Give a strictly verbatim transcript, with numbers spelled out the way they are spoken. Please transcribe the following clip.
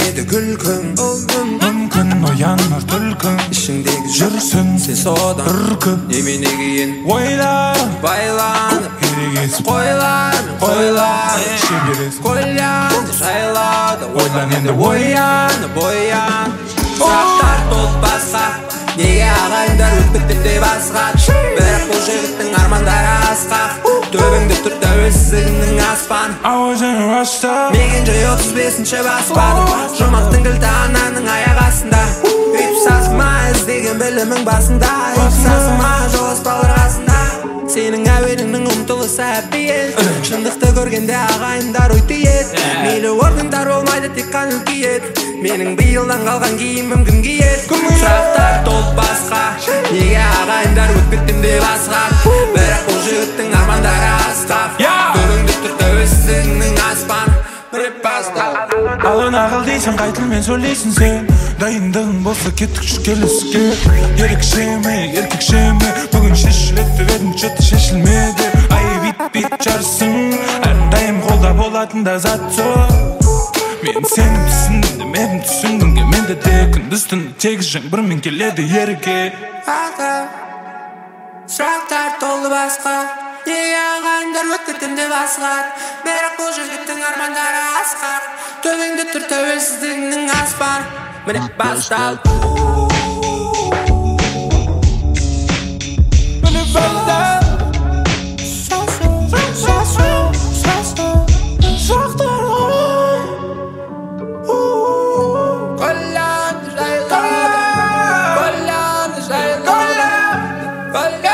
келеді күлкің мүмкін оянар түлкің ішіңдегі жүрсін сен содан үркіп немене кейін ойлан байланып ерегесіп қойлан қойлан шегересіп қойлан жайлады ойлан енді оян боян сұрақтар толып басқа неге ағайындар өтпектен де басқа бірақ бұл жігіттің армандары асқақ төбеңде тұр тәуелсіздігінің аспан ауа және рашта мекен жай отыз бесінші баспады жұмақтың кілті ананың аяқ астында өйтіп сасыма іздеген білімің басында өйтіп сасыма жоласпалар қасында сенің әуеніңнің ұмтылысы әппиет шындықты көргенде ағайындар ой тиеді мейлі орныңдар болмайды тек қана үлкейеді менің биылдан қалған киімім кім киеді сұрақтар толып басқа неге ағайындар өтпектен де басқа бірақ бұл жігіттің армандары асқақ төріңде тұр тәуелсіздігінің аспаны бір рет баста алын ағыл дейсің қай тілмен сөйлейсің сен дайындығың болса кеттік келіске ерекше ме еркекше ме бүгін шешіледі деп едім че-то шешілмеді ай бит-бит жарысың әрдайым қолда болатын да зат жоқ мен сені түсіндім де менің түсінгім келмеді де күндіз түні тегіс жаңбырмен келеді ерге сұрақтар толы басқа неге ағайындар өткенден де басқады бірақ бұл жігіттің армандары асқақ төбеңде тұр тәуелсіздігінің аспаны міне басталды міне басталды сұрақтар қойлан жайлады қойлан жайлады